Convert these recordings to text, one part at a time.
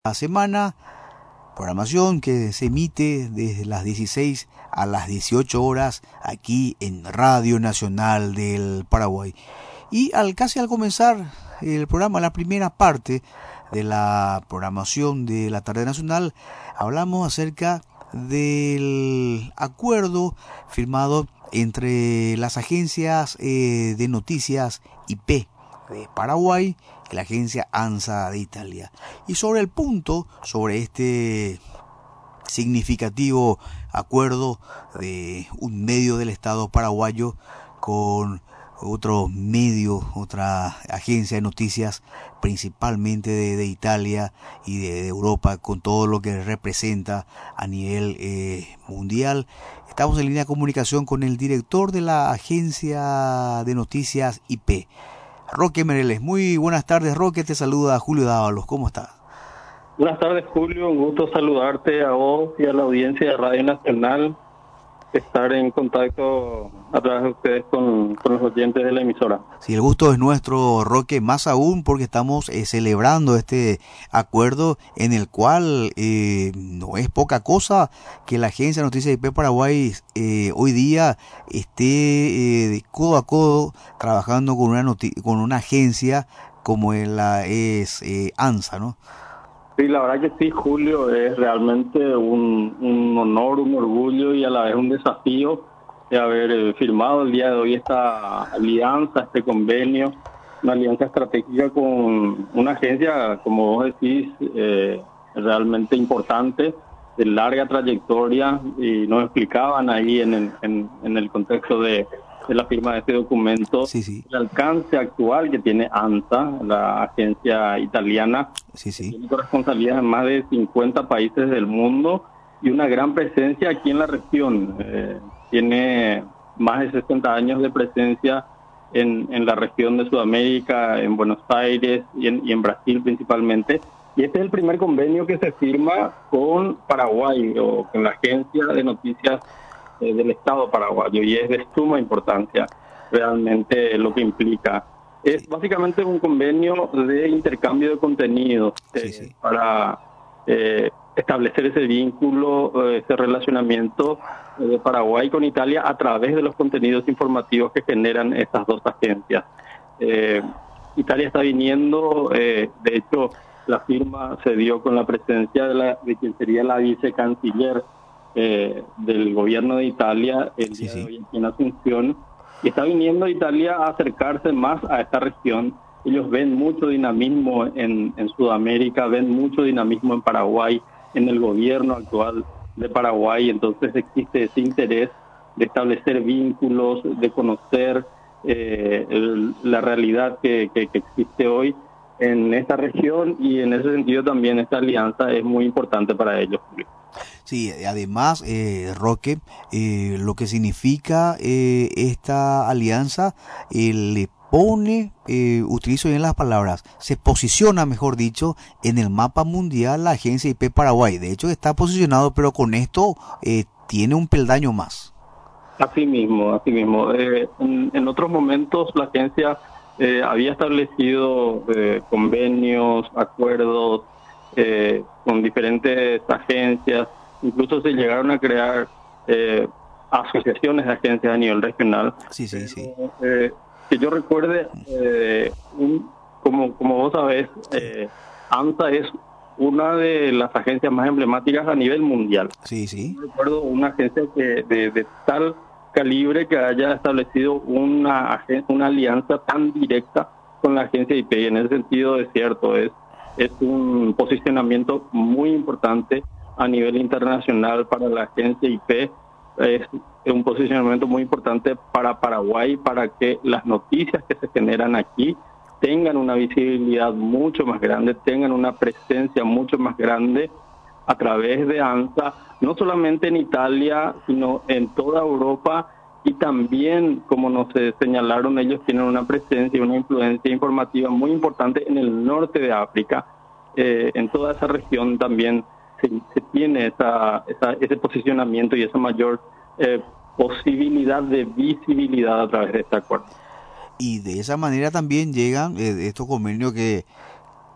La semana, programación que se emite desde las 16 a las 18 horas aquí en Radio Nacional del Paraguay. Y casi al comenzar el programa, la primera parte de la programación de la tarde nacional, hablamos acerca del acuerdo firmado entre las agencias de noticias IP de Paraguay y la agencia ANSA de Italia. Y sobre este significativo acuerdo de un medio del Estado paraguayo con otro medio, otra agencia de noticias, principalmente de Italia y de Europa, con todo lo que representa a nivel mundial. Estamos en línea de comunicación con el director de la agencia de noticias IP, Roque Mereles. Muy buenas tardes, Roque, te saluda Julio Dávalos, ¿cómo está? Buenas tardes, Julio, un gusto saludarte a vos y a la audiencia de Radio Nacional, estar en contacto a través de ustedes con los oyentes de la emisora. Sí, el gusto es nuestro, Roque, más aún porque estamos celebrando este acuerdo en el cual no es poca cosa que la agencia de noticias IP Paraguay hoy día esté de codo a codo trabajando con una agencia como es ANSA, ¿no? Sí, la verdad que sí, Julio, es realmente un honor, un orgullo y a la vez un desafío de haber firmado el día de hoy esta alianza, este convenio, una alianza estratégica con una agencia, como vos decís, realmente importante, de larga trayectoria, y nos explicaban ahí en el contexto de la firma de este documento, sí. El alcance actual que tiene ANSA, la agencia italiana, sí. Tiene corresponsalías en más de 50 países del mundo y una gran presencia aquí en la región. Tiene más de 60 años de presencia en la región de Sudamérica, en Buenos Aires y en Brasil principalmente. Y este es el primer convenio que se firma con Paraguay, o con la agencia de noticias del Estado paraguayo, y es de suma importancia realmente lo que implica. Es básicamente un convenio de intercambio de contenido para establecer ese vínculo, ese relacionamiento de Paraguay con Italia a través de los contenidos informativos que generan estas dos agencias. Italia está viniendo, de hecho la firma se dio con la presencia de quien sería la vicecanciller del gobierno de Italia el día de hoy aquí en Asunción, y está viniendo Italia a acercarse más a esta región. Ellos ven mucho dinamismo en Sudamérica, ven mucho dinamismo en Paraguay, en el gobierno actual de Paraguay, entonces existe ese interés de establecer vínculos, de conocer la realidad que existe hoy en esta región, y en ese sentido también esta alianza es muy importante para ellos. Sí, además, Roque, lo que significa esta alianza le pone, utilizo bien las palabras, se posiciona, mejor dicho, en el mapa mundial la agencia IP Paraguay. De hecho, está posicionado, pero con esto tiene un peldaño más. Así mismo. En otros momentos la agencia había establecido convenios, acuerdos con diferentes agencias, incluso se llegaron a crear asociaciones de agencias a nivel regional. Sí. Que yo recuerde, como vos sabés, ANSA es una de las agencias más emblemáticas a nivel mundial. Sí. Yo recuerdo una agencia que de tal calibre que haya establecido una alianza tan directa con la agencia IP. En ese sentido es cierto, es un posicionamiento muy importante a nivel internacional para la agencia IP. Es un posicionamiento muy importante para Paraguay, para que las noticias que se generan aquí tengan una visibilidad mucho más grande, tengan una presencia mucho más grande a través de ANSA, no solamente en Italia, sino en toda Europa, y también, como nos señalaron, ellos tienen una presencia y una influencia informativa muy importante en el norte de África. En toda esa región también se tiene ese posicionamiento y esa mayor posibilidad de visibilidad a través de este acuerdo. Y de esa manera también llegan estos convenios que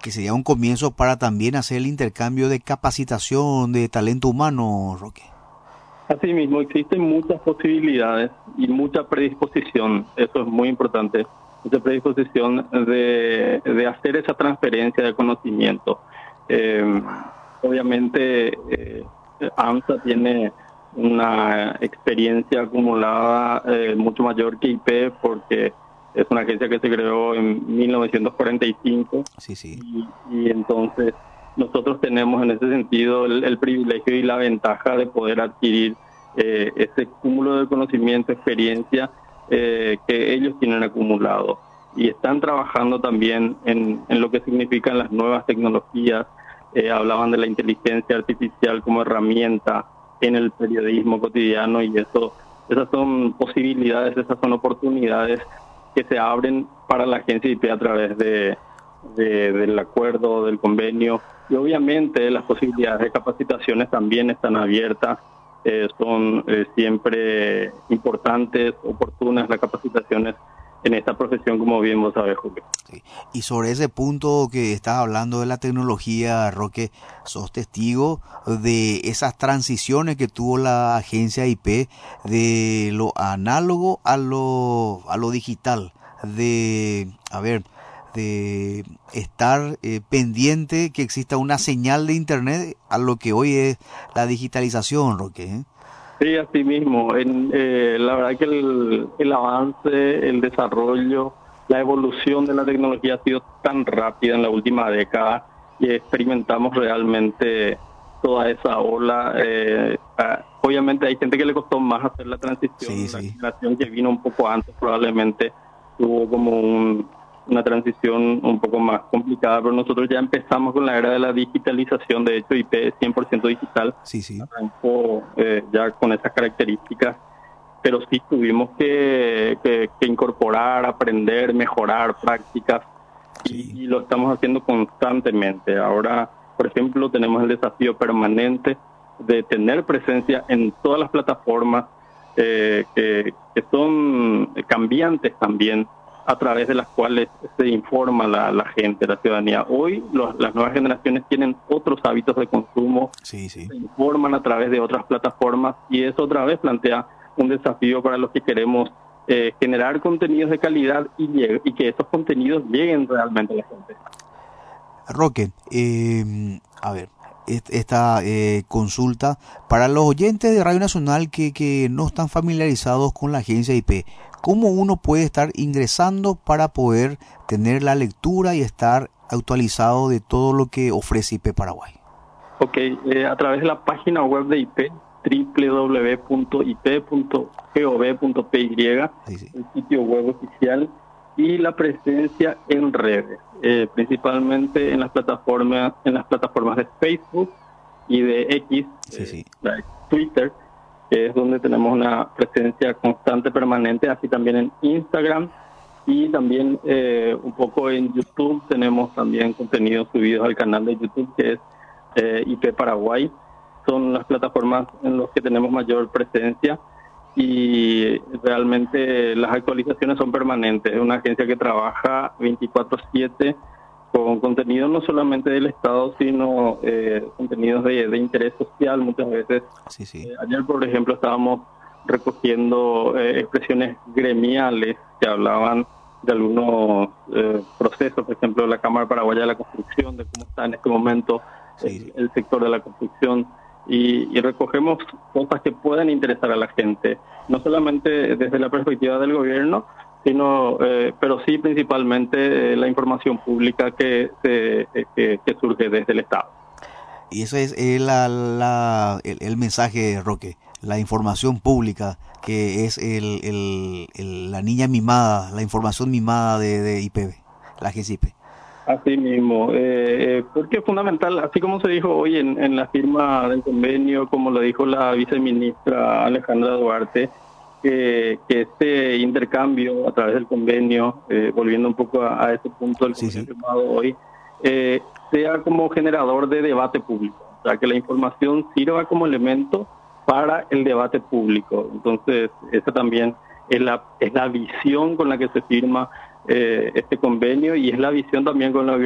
que sería un comienzo para también hacer el intercambio de capacitación, de talento humano, Roque. Asimismo, existen muchas posibilidades y mucha predisposición, eso es muy importante, mucha predisposición de hacer esa transferencia de conocimiento. Obviamente, AMSA tiene una experiencia acumulada mucho mayor que IP, porque es una agencia que se creó en 1945. Sí. Y entonces nosotros tenemos en ese sentido el privilegio y la ventaja de poder adquirir ese cúmulo de conocimiento, experiencia que ellos tienen acumulado. Y están trabajando también en lo que significan las nuevas tecnologías. Hablaban de la inteligencia artificial como herramienta en el periodismo cotidiano, y esas son posibilidades, esas son oportunidades que se abren para la agencia IP a través del acuerdo, del convenio. Y obviamente las posibilidades de capacitaciones también están abiertas, son siempre importantes, oportunas las capacitaciones en esta profesión, como bien vos sabés, Julio. Sí. Y sobre ese punto que estás hablando de la tecnología, Roque, sos testigo de esas transiciones que tuvo la agencia IP de lo análogo a lo digital, de estar pendiente que exista una señal de internet a lo que hoy es la digitalización, Roque, ¿eh? Sí, así mismo. La verdad que el avance, el desarrollo, la evolución de la tecnología ha sido tan rápida en la última década y experimentamos realmente toda esa ola. Obviamente hay gente que le costó más hacer la transición. Sí. La generación que vino un poco antes probablemente tuvo como una transición un poco más complicada, pero nosotros ya empezamos con la era de la digitalización. De hecho, IP es 100% digital. Sí. Arrancó ya con esas características, pero sí tuvimos que incorporar, aprender, mejorar prácticas, y lo estamos haciendo constantemente. Ahora, por ejemplo, tenemos el desafío permanente de tener presencia en todas las plataformas que son cambiantes también, a través de las cuales se informa la gente, la ciudadanía. Hoy las nuevas generaciones tienen otros hábitos de consumo, Sí. se informan a través de otras plataformas, y eso otra vez plantea un desafío para los que queremos generar contenidos de calidad y que esos contenidos lleguen realmente a la gente. Roque, esta consulta para los oyentes de Radio Nacional que no están familiarizados con la agencia IP, ¿cómo uno puede estar ingresando para poder tener la lectura y estar actualizado de todo lo que ofrece IP Paraguay? Ok, a través de la página web de IP, www.ip.gov.py, el sitio web oficial, y la presencia en redes, principalmente en las plataformas de Facebook y de X, Twitter, que es donde tenemos una presencia constante, permanente, así también en Instagram, y también un poco en YouTube. Tenemos también contenidos subidos al canal de YouTube, que es IP Paraguay. Son las plataformas en las que tenemos mayor presencia, y realmente las actualizaciones son permanentes. Es una agencia que trabaja 24/7 con contenidos no solamente del Estado, sino contenidos de interés social muchas veces. Ayer, por ejemplo, estábamos recogiendo expresiones gremiales que hablaban de algunos procesos, por ejemplo, la Cámara Paraguaya de la Construcción, de cómo está en este momento el sector de la construcción, y recogemos cosas que pueden interesar a la gente, no solamente desde la perspectiva del gobierno, sino pero sí principalmente la información pública que surge desde el Estado. Y eso es el mensaje, Roque, la información pública, que es la niña mimada, la información mimada de IPB, la agencia IP. Así mismo, porque es fundamental, así como se dijo hoy en la firma del convenio, como lo dijo la viceministra Alejandra Duarte, que este intercambio a través del convenio, volviendo un poco a ese punto del convenio firmado hoy, sea como generador de debate público, o sea, que la información sirva como elemento para el debate público. Entonces, esa también es la visión con la que se firma este convenio, y es la visión también con la que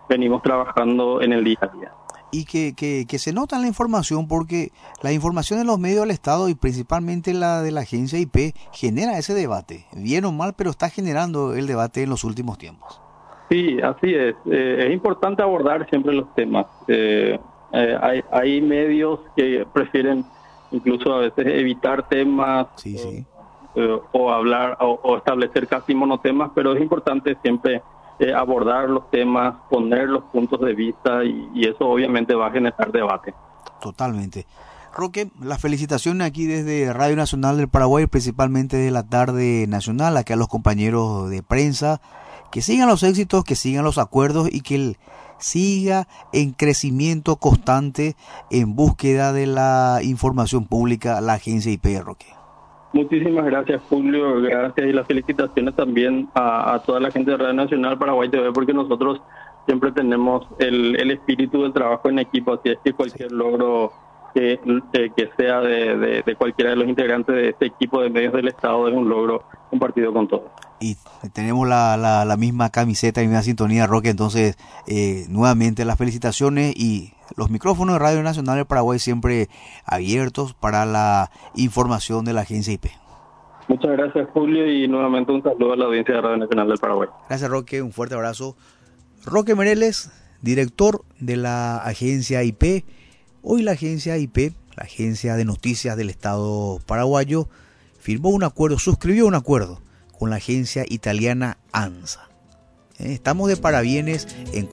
venimos trabajando en el día a día. Y que se nota en la información, porque la información de los medios del Estado y principalmente la de la agencia IP genera ese debate, bien o mal, pero está generando el debate en los últimos tiempos. Sí, así es. Es importante abordar siempre los temas. Hay medios que prefieren incluso a veces evitar temas Sí. o hablar o establecer casi monotemas, pero es importante siempre abordar los temas, poner los puntos de vista y eso obviamente va a generar debate. Totalmente. Roque, las felicitaciones aquí desde Radio Nacional del Paraguay, principalmente de la tarde nacional, aquí a los compañeros de prensa, que sigan los éxitos, que sigan los acuerdos y que siga en crecimiento constante en búsqueda de la información pública la agencia IP, Roque. Muchísimas gracias, Julio. Gracias y las felicitaciones también a toda la gente de Radio Nacional Paraguay TV, porque nosotros siempre tenemos el espíritu del trabajo en equipo, así es que cualquier logro que sea de cualquiera de los integrantes de este equipo de medios del Estado es un logro compartido con todos. Y tenemos la misma camiseta y misma sintonía, Roque, entonces nuevamente las felicitaciones y los micrófonos de Radio Nacional del Paraguay siempre abiertos para la información de la agencia IP. Muchas gracias, Julio, y nuevamente un saludo a la audiencia de Radio Nacional del Paraguay. Gracias, Roque, un fuerte abrazo. Roque Mereles, director de la agencia IP. Hoy la agencia IP, la agencia de noticias del Estado paraguayo, suscribió un acuerdo con la agencia italiana ANSA. Estamos de parabienes en